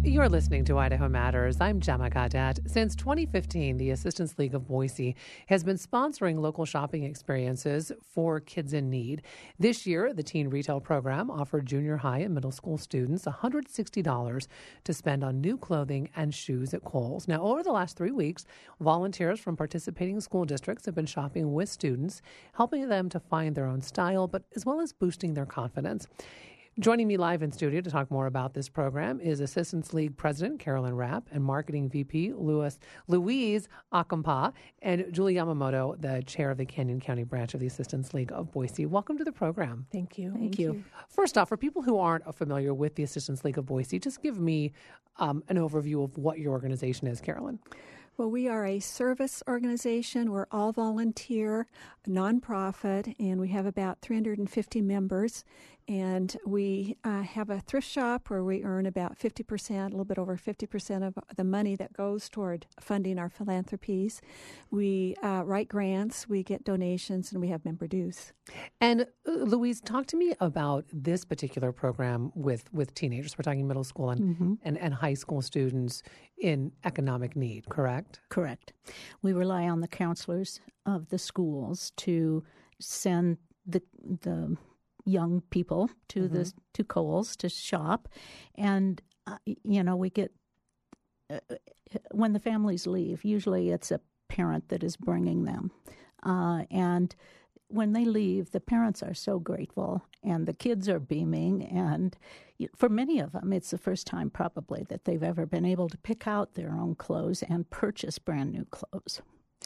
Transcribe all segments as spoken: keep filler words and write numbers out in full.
You're listening to Idaho Matters. I'm Gemma Gaudette. Since twenty fifteen, the Assistance League of Boise has been sponsoring local shopping experiences for kids in need. This year, the teen retail program offered junior high and middle school students one hundred sixty dollars to spend on new clothing and shoes at Kohl's. Now, over the last three weeks, volunteers from participating school districts have been shopping with students, helping them to find their own style, but as well as boosting their confidence. Joining me live in studio to talk more about this program is Assistance League President Carolyn Rapp and Marketing V P Louis, Louise Akampa and Julie Yamamoto, the chair of the Canyon County branch of the Assistance League of Boise. Welcome to the program. Thank you. Thank, Thank you. you. First off, for people who aren't familiar with the Assistance League of Boise, just give me um, an overview of what your organization is, Carolyn. Well, we are a service organization. We're all volunteer, a nonprofit, and we have about three hundred fifty members. And we uh, have a thrift shop where we earn about fifty percent, a little bit over fifty percent of the money that goes toward funding our philanthropies. We uh, write grants, we get donations, and we have member dues. And uh, Louise, talk to me about this particular program with, with teenagers. We're talking middle school and, mm-hmm. and, and high school students in economic need, correct? Correct. We rely on the counselors of the schools to send the the young people to mm-hmm. the to Kohl's to shop, and uh, you know we get uh, when the families leave. Usually, it's a parent that is bringing them, uh, and when they leave, the parents are so grateful, and the kids are beaming. And for many of them, it's the first time probably that they've ever been able to pick out their own clothes and purchase brand new clothes.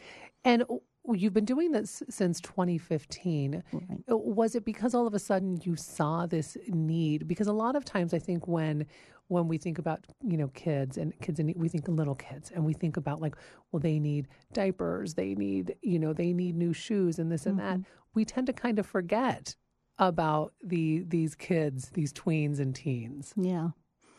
And you've been doing this since twenty fifteen. Right. Was it because all of a sudden you saw this need? Because a lot of times I think when when we think about, you know, kids and kids, and we think of little kids, and we think about like, well, they need diapers, they need, you know, they need new shoes and this and mm-hmm. that. We tend to kind of forget about the these kids, these tweens and teens. Yeah.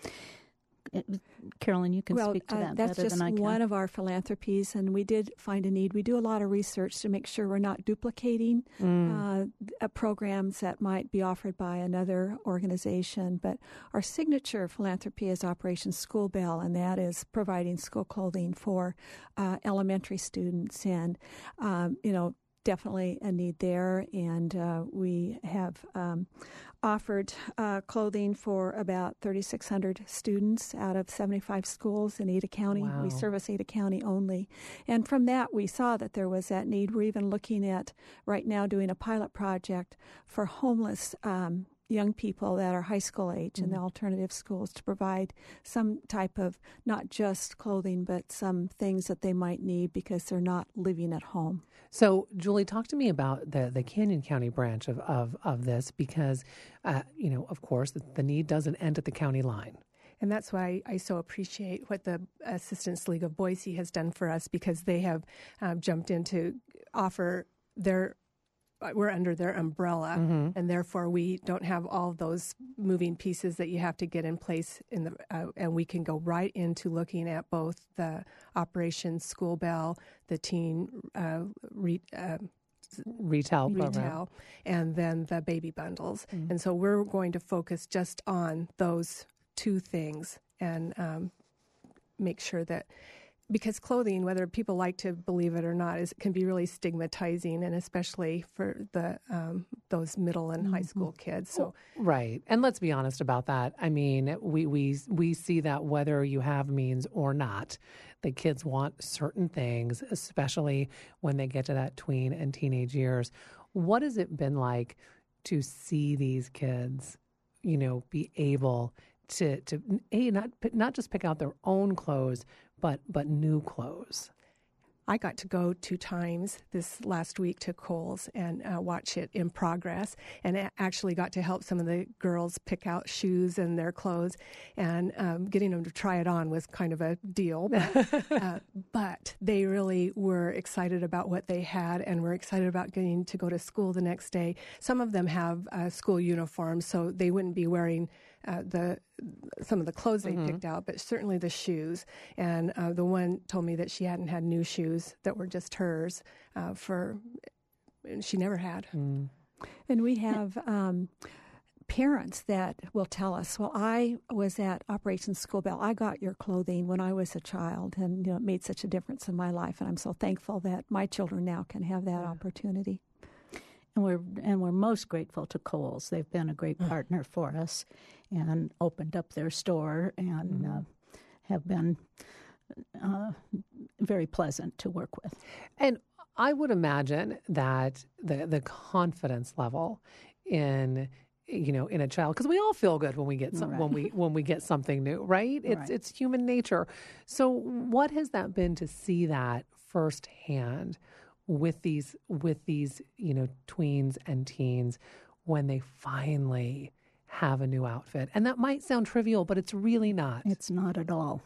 Carolyn, you can well, speak to that uh, that's better just than I can. one of our philanthropies, and we did find a need. We do a lot of research to make sure we're not duplicating mm. uh, programs that might be offered by another organization. But our signature philanthropy is Operation School Bell, and that is providing school clothing for uh, elementary students. And, um, you know, definitely a need there, and uh, we have um, offered uh, clothing for about thirty-six hundred students out of seventy-five schools in Ada County. Wow. We service Ada County only. And from that, we saw that there was that need. We're even looking at right now doing a pilot project for homeless um young people that are high school age mm-hmm. in the alternative schools to provide some type of not just clothing, but some things that they might need because they're not living at home. So, Julie, talk to me about the, the Canyon County branch of, of, of this because, uh, you know, of course, the, the need doesn't end at the county line. And that's why I so appreciate what the Assistance League of Boise has done for us, because they have um, jumped in to offer their we're under their umbrella, mm-hmm. and therefore we don't have all those moving pieces that you have to get in place in the, uh, and we can go right into looking at both the Operation School Bell, the teen uh, re, uh, retail, retail program. And then the baby bundles. Mm-hmm. And so we're going to focus just on those two things and um, make sure that, because clothing, whether people like to believe it or not, is can be really stigmatizing, and especially for the um, those middle and mm-hmm. high school kids. So right, and let's be honest about that. I mean, we we we see that whether you have means or not, the kids want certain things, especially when they get to that tween and teenage years. What has it been like to see these kids, you know, be able to to a not not just pick out their own clothes, but but new clothes? I got to go two times this last week to Kohl's and uh, watch it in progress, and actually got to help some of the girls pick out shoes and their clothes, and um, getting them to try it on was kind of a deal. But, uh, but they really were excited about what they had, and were excited about getting to go to school the next day. Some of them have uh, school uniforms, so they wouldn't be wearing Uh, the some of the clothes they mm-hmm. picked out, but certainly the shoes. And uh, the one told me that she hadn't had new shoes that were just hers uh, for, she never had. Mm. And we have um, parents that will tell us, well, I was at Operation School Bell. I got your clothing when I was a child, and you know, it made such a difference in my life. And I'm so thankful that my children now can have that opportunity. And we're and we're most grateful to Kohl's. They've been a great partner for us, and opened up their store, and mm-hmm. uh, have been uh, very pleasant to work with. And I would imagine that the the confidence level in you know in a child, because we all feel good when we get some, right. when we when we get something new, right? It's right. it's human nature. So what has that been to see that firsthand with these with these you know tweens and teens when they finally have a new outfit? And that might sound trivial, but it's really not. It's not at all.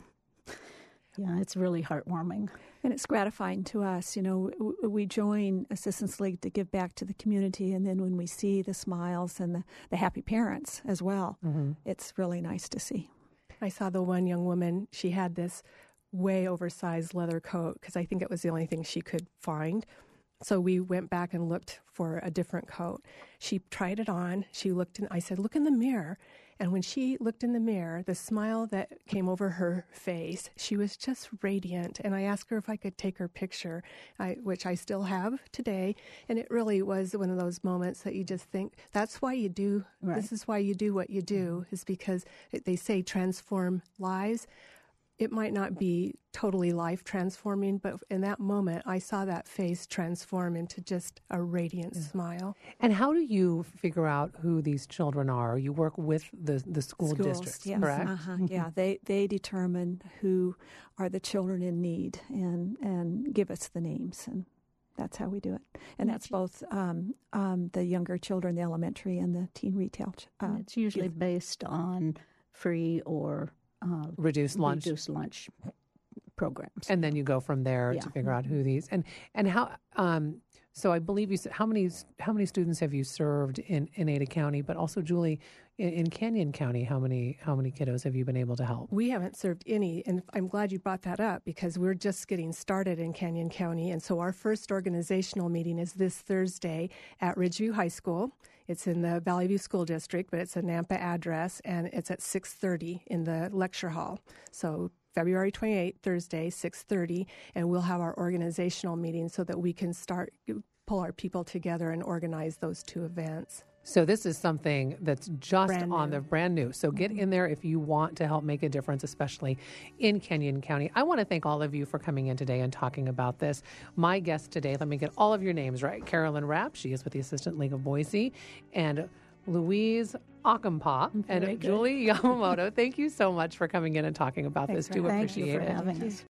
Yeah, it's really heartwarming. And it's gratifying to us. You know, w- we join Assistance League to give back to the community, and then when we see the smiles and the, the happy parents as well, mm-hmm. it's really nice to see. I saw the one young woman, she had this way oversized leather coat because I think it was the only thing she could find. So we went back and looked for a different coat. She tried it on. She looked in, I said, look in the mirror. And when she looked in the mirror, the smile that came over her face, she was just radiant. And I asked her if I could take her picture, I, which I still have today. And it really was one of those moments that you just think, that's why you do, right. This is why you do what you do, is because it, they say transform lives. It might not be totally life transforming, but in that moment, I saw that face transform into just a radiant yeah. smile. And how do you figure out who these children are? You work with the, the school Schools, districts, yes. correct? Uh-huh. Yeah, they they determine who are the children in need and, and give us the names, and that's how we do it. And that's both um, um, the younger children, the elementary, and the teen retail. Uh, it's usually youth. based on free or Uh, reduced lunch, reduced lunch programs, and then you go from there yeah. to figure out who these and and how. Um, so I believe you said how many how many students have you served in, in Ada County, but also Julie in, in Canyon County? How many how many kiddos have you been able to help? We haven't served any, and I'm glad you brought that up because we're just getting started in Canyon County, and so our first organizational meeting is this Thursday at Ridgeview High School. It's in the Valley View School District, but it's a Nampa address, and it's at six thirty in the lecture hall. So February twenty-eighth, Thursday, six thirty, and we'll have our organizational meeting so that we can start, pull our people together and organize those two events. So this is something that's just brand on new. the brand new. So get in there if you want to help make a difference, especially in Canyon County. I want to thank all of you for coming in today and talking about this. My guest today, let me get all of your names right. Carolyn Rapp, she is with the Assistant League of Boise, and Louise Akampa and good. Julie Yamamoto. Thank you so much for coming in and talking about Thanks this. Do Thank appreciate you for it. having us.